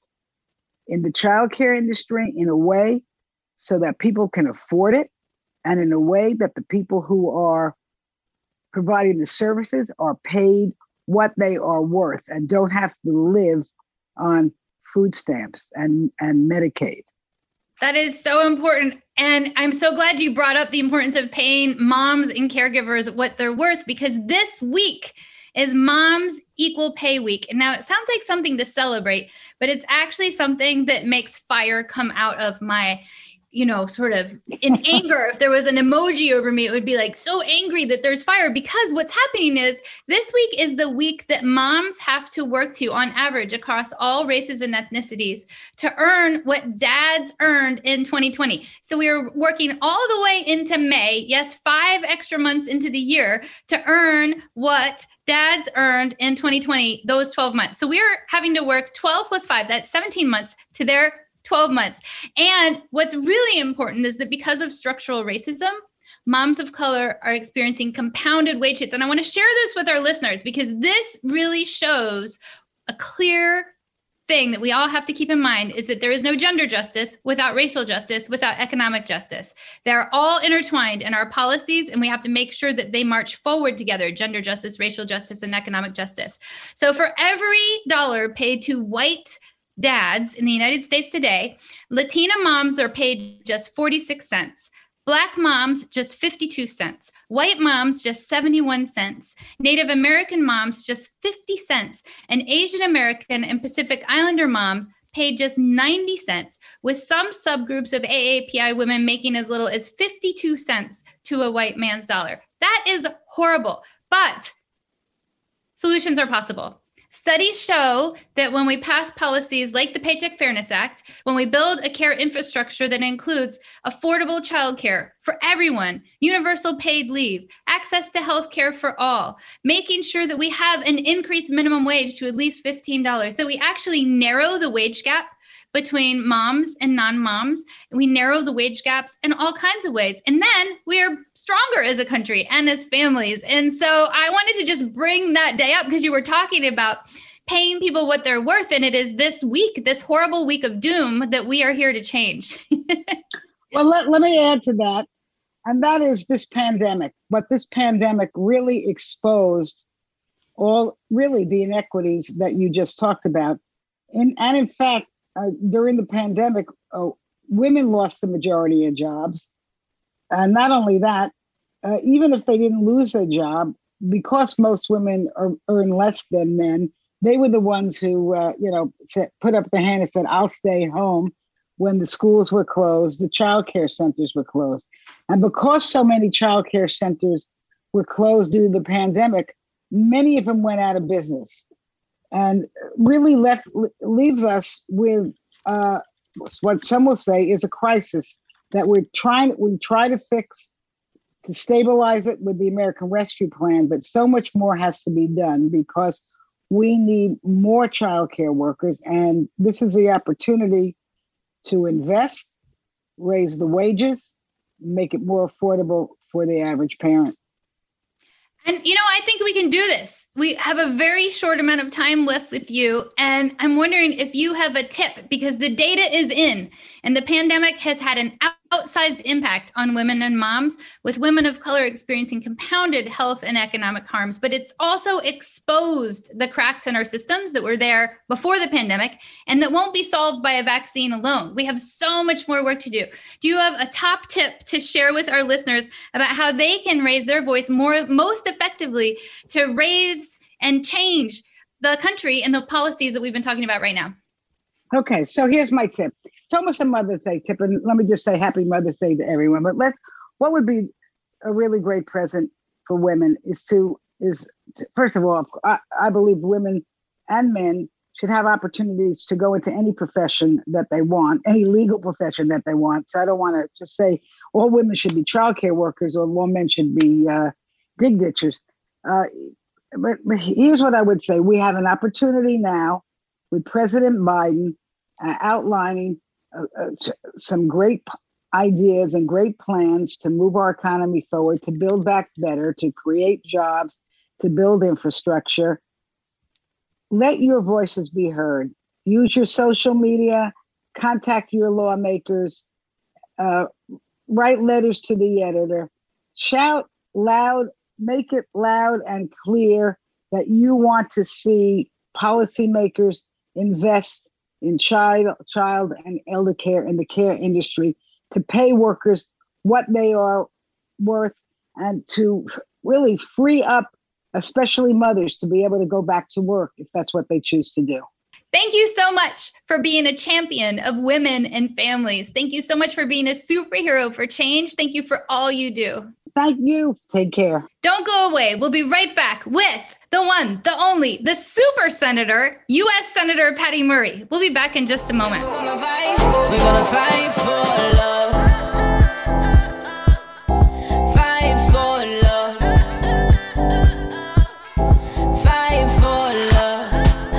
in the childcare industry in a way so that people can afford it, and in a way that the people who are providing the services are paid what they are worth and don't have to live on food stamps and, and Medicaid. That is so important. And I'm so glad you brought up the importance of paying moms and caregivers what they're worth, because this week is Moms Equal Pay Week. And now it sounds like something to celebrate, but it's actually something that makes fire come out of my, you know, sort of in anger. If there was an emoji over me, it would be like so angry that there's fire, because what's happening is this week is the week that moms have to work to, on average, across all races and ethnicities, to earn what dads earned in twenty twenty. So we are working all the way into May, yes, five extra months into the year, to earn what dads earned in twenty twenty, those twelve months. So we're having to work twelve plus five, that's seventeen months, to their twelve months. And what's really important is that because of structural racism, moms of color are experiencing compounded wage hits. And I want to share this with our listeners, because this really shows a clear thing that we all have to keep in mind, is that there is no gender justice without racial justice, without economic justice. They're all intertwined in our policies, and we have to make sure that they march forward together: gender justice, racial justice, and economic justice. So for every dollar paid to white dads in the United States today, Latina moms are paid just forty-six cents. Black moms, just fifty-two cents. White moms, just seventy-one cents. Native American moms, just fifty cents. And Asian American and Pacific Islander moms paid just ninety cents, with some subgroups of A A P I women making as little as fifty-two cents to a white man's dollar. That is horrible, but solutions are possible. Studies show that when we pass policies like the Paycheck Fairness Act, when we build a care infrastructure that includes affordable childcare for everyone, universal paid leave, access to health care for all, making sure that we have an increased minimum wage to at least fifteen dollars, that we actually narrow the wage gap between moms and non-moms. We narrow the wage gaps in all kinds of ways. And then we are stronger as a country and as families. And so I wanted to just bring that day up because you were talking about paying people what they're worth. And it is this week, this horrible week of doom, that we are here to change. Well, let, let me add to that. And that is this pandemic. What this pandemic really exposed all really the inequities that you just talked about. And, and in fact, Uh, during the pandemic, uh, women lost the majority of jobs. And not only that, uh, even if they didn't lose their job, because most women are, earn less than men, they were the ones who, uh, you know, said, put up their hand and said, I'll stay home when the schools were closed, the child care centers were closed. And because so many child care centers were closed due to the pandemic, many of them went out of business. And really left leaves us with uh, what some will say is a crisis that we're trying we try to fix, to stabilize it with the American Rescue Plan, but so much more has to be done because we need more childcare workers, and this is the opportunity to invest, raise the wages, make it more affordable for the average parent. And, you know, I think we can do this. We have a very short amount of time left with you. And I'm wondering if you have a tip, because the data is in, and the pandemic has had an outsized impact on women and moms, with women of color experiencing compounded health and economic harms. But it's also exposed the cracks in our systems that were there before the pandemic and that won't be solved by a vaccine alone. We have so much more work to do. Do you have a top tip to share with our listeners about how they can raise their voice more, most effectively to raise and change the country and the policies that we've been talking about right now? Okay, so here's my tip. It's almost a Mother's Day tip, and let me just say Happy Mother's Day to everyone. But let's, what would be a really great present for women is to, is to, first of all, I, I believe women and men should have opportunities to go into any profession that they want, any legal profession that they want. So I don't want to just say all women should be childcare workers or all men should be uh, dig ditchers. Uh, but, but here's what I would say. We have an opportunity now with President Biden uh, outlining uh, uh, some great p- ideas and great plans to move our economy forward, to build back better, to create jobs, to build infrastructure. Let your voices be heard. Use your social media, contact your lawmakers, uh, write letters to the editor, shout loud, make it loud and clear that you want to see policymakers invest in child, child and elder care in the care industry, to pay workers what they are worth, and to really free up, especially mothers, to be able to go back to work if that's what they choose to do. Thank you so much for being a champion of women and families. Thank you so much for being a superhero for change. Thank you for all you do. Thank you. Take care. Don't go away. We'll be right back with the one, the only, the super senator, U S Senator Patty Murray. We'll be back in just a moment. We're gonna fight, we're gonna fight for love. Fight for love. Fight for love.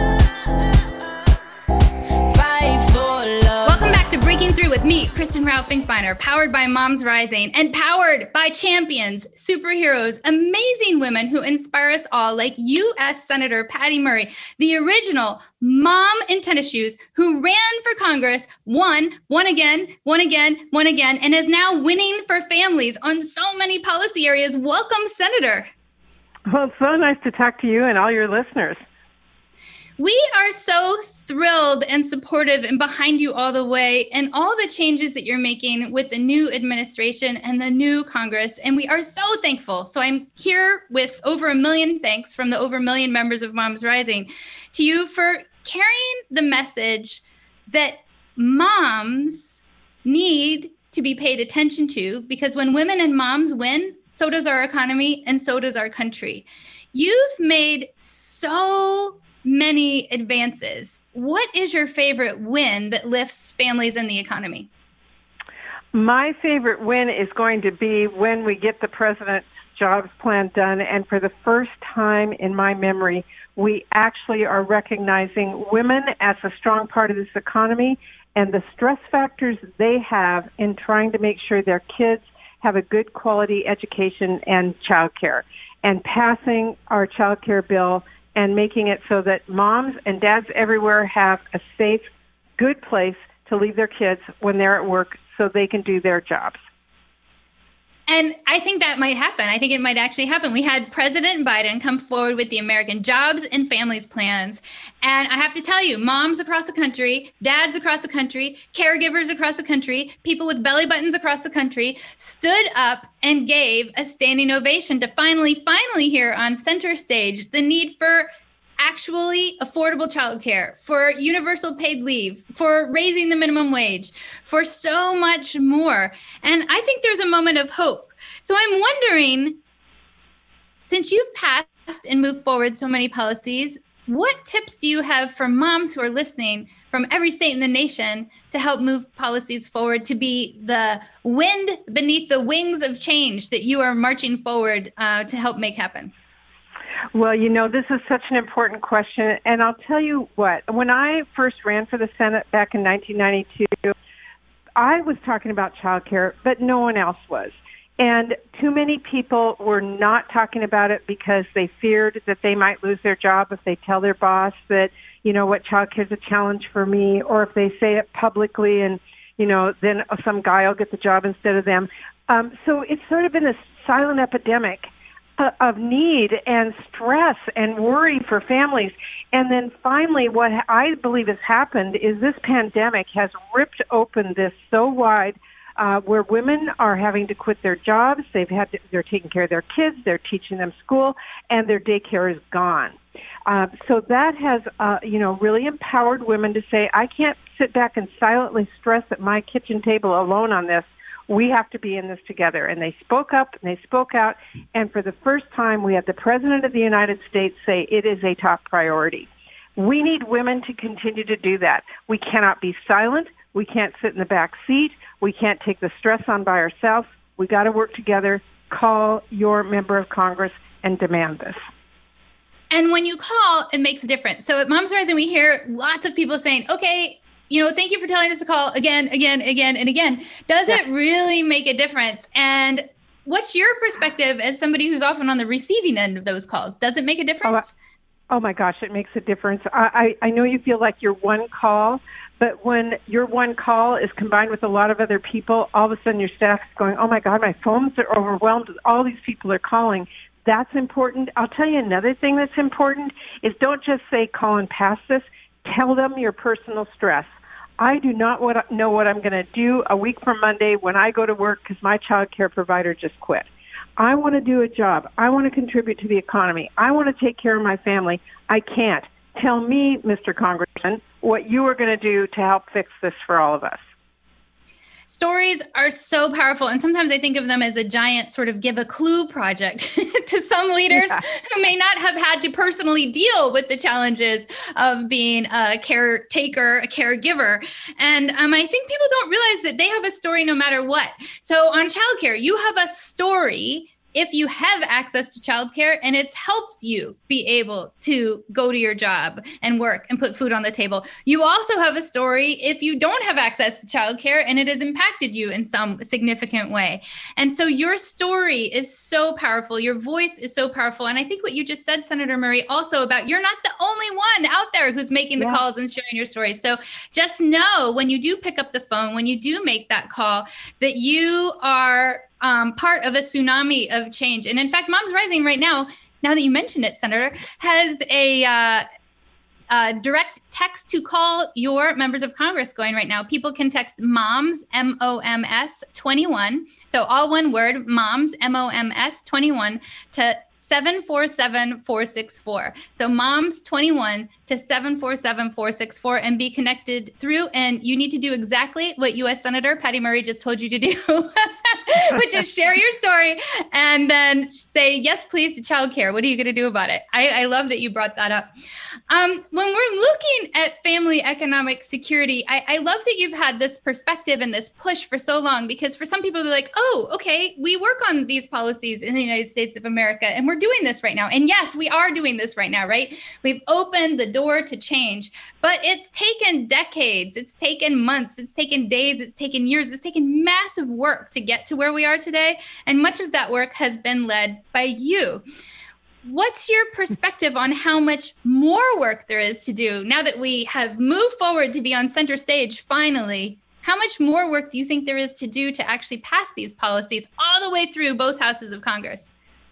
Fight for love. Welcome back to Breaking Through with me, Kristen Rao Finkbeiner, powered by Moms Rising and powered by champions, superheroes, amazing women who inspire us all, like U S Senator Patty Murray, the original mom in tennis shoes who ran for Congress, won, won again, won again, won again, and is now winning for families on so many policy areas. Welcome, Senator. Well, it's so nice to talk to you and all your listeners. We are so thrilled and supportive and behind you all the way, and all the changes that you're making with the new administration and the new Congress. And we are so thankful. So I'm here with over a million thanks from the over a million members of Moms Rising to you for carrying the message that moms need to be paid attention to, because when women and moms win, so does our economy and so does our country. You've made so many advances. What is your favorite win that lifts families and the economy? My favorite win is going to be when we get the president's jobs plan done, and for the first time in my memory, we actually are recognizing women as a strong part of this economy and the stress factors they have in trying to make sure their kids have a good quality education and childcare, and passing our childcare bill and making it so that moms and dads everywhere have a safe, good place to leave their kids when they're at work so they can do their jobs. And I think that might happen. I think it might actually happen. We had President Biden come forward with the American Jobs and Families Plans. And I have to tell you, moms across the country, dads across the country, caregivers across the country, people with belly buttons across the country stood up and gave a standing ovation to finally, finally hear on center stage the need for actually affordable childcare, for universal paid leave, for raising the minimum wage, for so much more. And I think there's a moment of hope. So I'm wondering, since you've passed and moved forward so many policies, what tips do you have for moms who are listening from every state in the nation to help move policies forward, to be the wind beneath the wings of change that you are marching forward uh, to help make happen? Well, you know, this is such an important question, and I'll tell you what, when I first ran for the Senate back in nineteen ninety-two, I was talking about childcare, but no one else was. And too many people were not talking about it because they feared that they might lose their job if they tell their boss that, you know what, childcare is a challenge for me, or if they say it publicly and, you know, then some guy will get the job instead of them. Um, so it's sort of been a silent epidemic of need and stress and worry for families. And then finally, what I believe has happened is this pandemic has ripped open this so wide uh, where women are having to quit their jobs. They've had to, they're taking care of their kids, they're teaching them school, and their daycare is gone. Uh, so that has, uh, you know, really empowered women to say, I can't sit back and silently stress at my kitchen table alone on this. We have to be in this together. And they spoke up and they spoke out. And for the first time, we had the President of the United States say it is a top priority. We need women to continue to do that. We cannot be silent. We can't sit in the back seat. We can't take the stress on by ourselves. We got to work together. Call your member of Congress and demand this. And when you call, it makes a difference. So at Moms Rising, we hear lots of people saying, okay, you know, thank you for telling us to call again, again, again, and again. Does yeah. it really make a difference? And what's your perspective as somebody who's often on the receiving end of those calls? Does it make a difference? Oh, oh my gosh, it makes a difference. I, I, I know you feel like you're one call, but when your one call is combined with a lot of other people, all of a sudden your staff is going, oh my God, my phones are overwhelmed. All these people are calling. That's important. I'll tell you another thing that's important is don't just say call and pass this. Tell them your personal stress. I do not know what I'm going to do a week from Monday when I go to work because my child care provider just quit. I want to do a job. I want to contribute to the economy. I want to take care of my family. I can't. Tell me, Mister Congressman, what you are going to do to help fix this for all of us. Stories are so powerful. And sometimes I think of them as a giant sort of give a clue project to some leaders yeah. who may not have had to personally deal with the challenges of being a caretaker, a caregiver. And um, I think people don't realize that they have a story no matter what. So on childcare, you have a story if you have access to childcare and it's helped you be able to go to your job and work and put food on the table. You also have a story if you don't have access to childcare and it has impacted you in some significant way. And so your story is so powerful. Your voice is so powerful. And I think what you just said, Senator Murray, also about you're not the only one out there who's making the yeah. calls and sharing your story. So just know when you do pick up the phone, when you do make that call, that you are Um, part of a tsunami of change. And in fact, Moms Rising right now, now that you mentioned it, Senator, has a, uh, a direct text to call your members of Congress going right now. People can text MOMS, M O M S twenty-one. So all one word, MOMS, M O M S twenty-one to seven four seven, four six four. So MOMS twenty-one to seven four seven, four six four and be connected through. And you need to do exactly what U S Senator Patty Murray just told you to do. which is share your story and then say, yes, please, to childcare. What are you going to do about it? I, I love that you brought that up. Um, when we're looking at family economic security, I, I love that you've had this perspective and this push for so long, because for some people, they're like, oh, okay, we work on these policies in the United States of America, and we're doing this right now. And yes, we are doing this right now, right? We've opened the door to change, but it's taken decades. It's taken months. It's taken days. It's taken years. It's taken massive work to get to where we are today. And much of that work has been led by you. What's your perspective on how much more work there is to do now that we have moved forward to be on center stage finally? How much more work do you think there is to do to actually pass these policies all the way through both houses of Congress?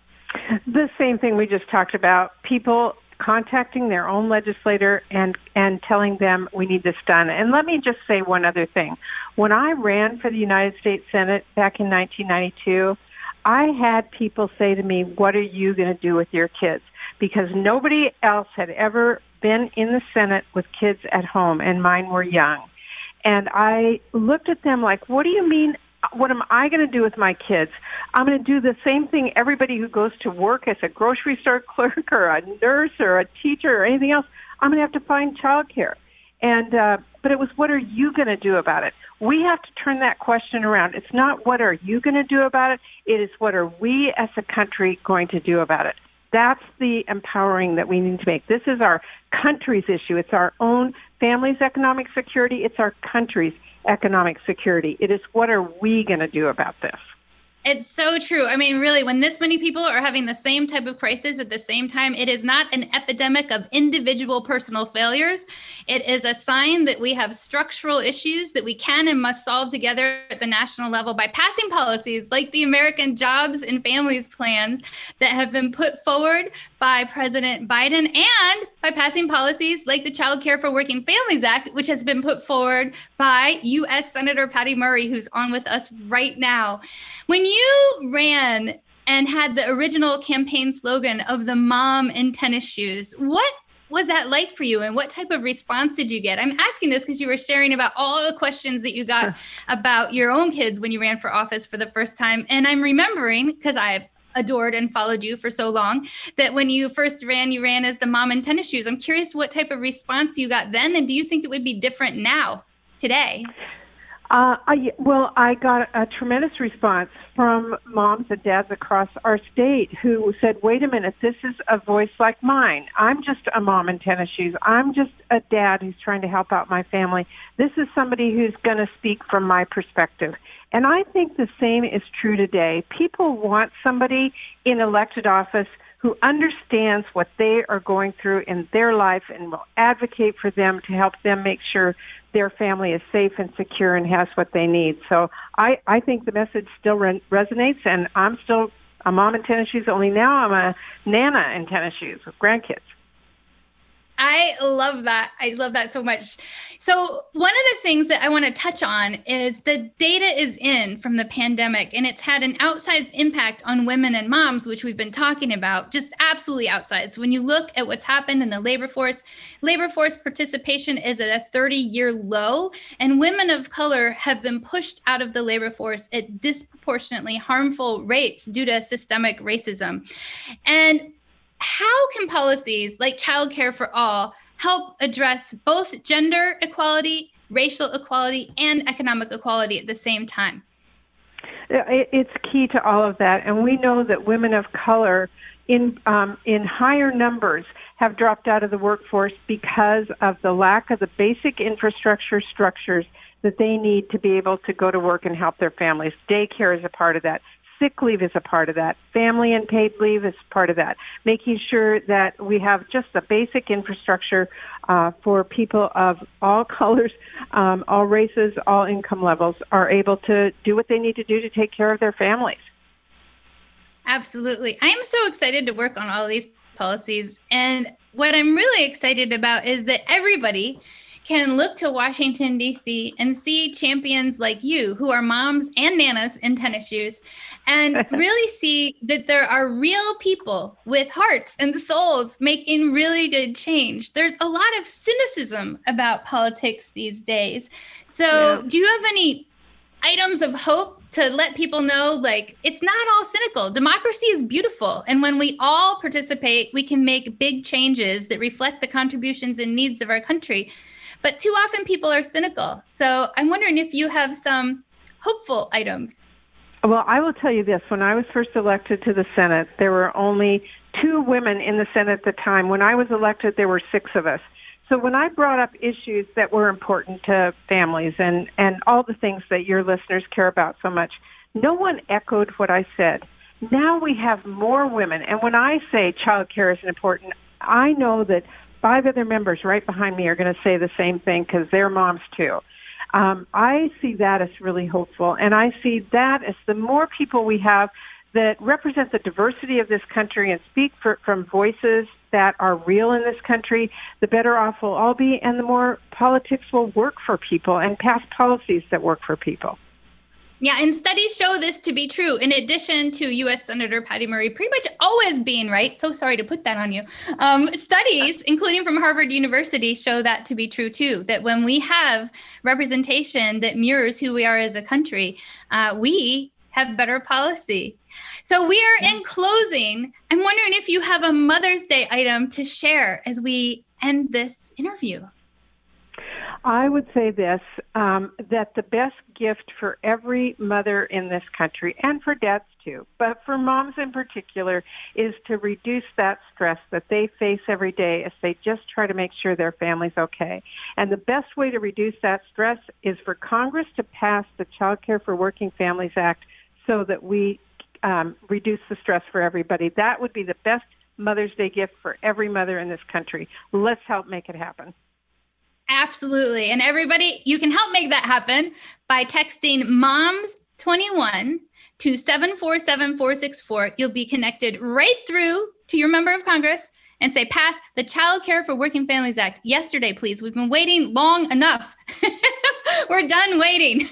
The same thing we just talked about, people contacting their own legislator and, and telling them we need this done. And let me just say one other thing. When I ran for the United States Senate back in nineteen ninety-two, I had people say to me, what are you going to do with your kids? Because nobody else had ever been in the Senate with kids at home, and mine were young. And I looked at them like, what do you mean? What am I going to do with my kids? I'm going to do the same thing everybody who goes to work as a grocery store clerk or a nurse or a teacher or anything else. I'm going to have to find childcare. And uh, but it was, what are you going to do about it? We have to turn that question around. It's not what are you going to do about it. It is what are we as a country going to do about it. That's the empowering that we need to make. This is our country's issue. It's our own family's economic security. It's our country's economic security. It is what are we going to do about this? It's so true. I mean, really, when this many people are having the same type of crisis at the same time, it is not an epidemic of individual personal failures. It is a sign that we have structural issues that we can and must solve together at the national level by passing policies like the American Jobs and Families Plans that have been put forward by President Biden, and by passing policies like the Child Care for Working Families Act, which has been put forward by U S Senator Patty Murray, who's on with us right now. When you ran and had the original campaign slogan of the mom in tennis shoes, what was that like for you, and what type of response did you get? I'm asking this because you were sharing about all the questions that you got about your own kids when you ran for office for the first time. And I'm remembering, because I've adored and followed you for so long, that when you first ran, you ran as the mom in tennis shoes. I'm curious what type of response you got then, and do you think it would be different now, today? Uh, I, well, I got a tremendous response from moms and dads across our state who said, wait a minute, this is a voice like mine. I'm just a mom in tennis shoes. I'm just a dad who's trying to help out my family. This is somebody who's going to speak from my perspective. And I think the same is true today. People want somebody in elected office who understands what they are going through in their life and will advocate for them to help them make sure their family is safe and secure and has what they need. So I, I think the message still re- resonates, and I'm still a mom in tennis shoes, only now I'm a nana in tennis shoes with grandkids. I love that. I love that so much. So one of the things that I want to touch on is the data is in from the pandemic, and it's had an outsized impact on women and moms, which we've been talking about, just absolutely outsized. When you look at what's happened in the labor force, labor force participation is at a thirty-year low, and women of color have been pushed out of the labor force at disproportionately harmful rates due to systemic racism. And how can policies like Child Care for All help address both gender equality, racial equality, and economic equality at the same time? It's key to all of that. And we know that women of color in um, in higher numbers have dropped out of the workforce because of the lack of the basic infrastructure structures that they need to be able to go to work and help their families. Daycare is a part of that. Sick leave is a part of that. Family and paid leave is part of that. Making sure that we have just the basic infrastructure uh, for people of all colors, um, all races, all income levels are able to do what they need to do to take care of their families. Absolutely. I am so excited to work on all of these policies. And what I'm really excited about is that everybody can look to Washington, D C and see champions like you who are moms and nanas in tennis shoes and really see that there are real people with hearts and souls making really good change. There's a lot of cynicism about politics these days. So yeah. Do you have any items of hope to let people know, like, it's not all cynical. Democracy is beautiful. And when we all participate, we can make big changes that reflect the contributions and needs of our country. But too often people are cynical. So I'm wondering if you have some hopeful items. Well, I will tell you this. When I was first elected to the Senate, there were only two women in the Senate at the time. When I was elected, there were six of us. So when I brought up issues that were important to families and, and all the things that your listeners care about so much, no one echoed what I said. Now we have more women. And when I say child care is important, I know that five other members right behind me are going to say the same thing because they're moms too. Um, I see that as really hopeful. And I see that as the more people we have that represent the diversity of this country and speak for, from voices that are real in this country, the better off we'll all be, and the more politics will work for people and pass policies that work for people. Yeah, and studies show this to be true. In addition to U S Senator Patty Murray pretty much always being right, so sorry to put that on you, um, studies, including from Harvard University, show that to be true too, that when we have representation that mirrors who we are as a country, uh, we have better policy. So we are in closing. I'm wondering if you have a Mother's Day item to share as we end this interview. I would say this, um, that the best gift for every mother in this country, and for dads too, but for moms in particular, is to reduce that stress that they face every day as they just try to make sure their family's okay. And the best way to reduce that stress is for Congress to pass the Child Care for Working Families Act so that we um, reduce the stress for everybody. That would be the best Mother's Day gift for every mother in this country. Let's help make it happen. Absolutely. And everybody, you can help make that happen by texting moms twenty-one to seven four seven four six four. You'll be connected right through to your member of Congress and say, pass the Child Care for Working Families Act yesterday, please. We've been waiting long enough. We're done waiting.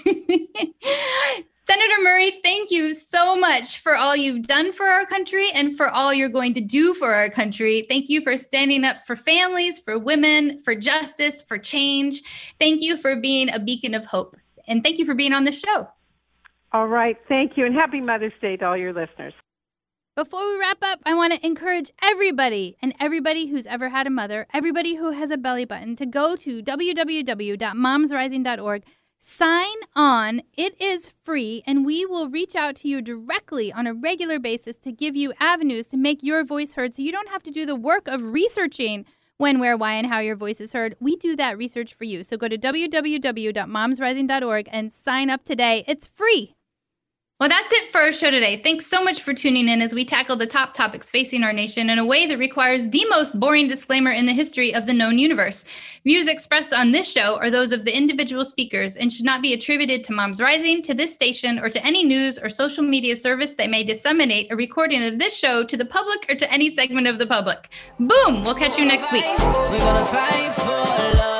Senator Murray, thank you so much for all you've done for our country and for all you're going to do for our country. Thank you for standing up for families, for women, for justice, for change. Thank you for being a beacon of hope. And thank you for being on the show. All right. Thank you. And happy Mother's Day to all your listeners. Before we wrap up, I want to encourage everybody and everybody who's ever had a mother, everybody who has a belly button, to go to w w w dot moms rising dot org. Sign on. It is free, and we will reach out to you directly on a regular basis to give you avenues to make your voice heard so you don't have to do the work of researching when, where, why, and how your voice is heard. We do that research for you. So go to w w w dot moms rising dot org and sign up today. It's free. Well, that's it for our show today. Thanks so much for tuning in as we tackle the top topics facing our nation in a way that requires the most boring disclaimer in the history of the known universe. Views expressed on this show are those of the individual speakers and should not be attributed to Moms Rising, to this station, or to any news or social media service that may disseminate a recording of this show to the public or to any segment of the public. Boom! We'll catch you next week. We're gonna fight for love.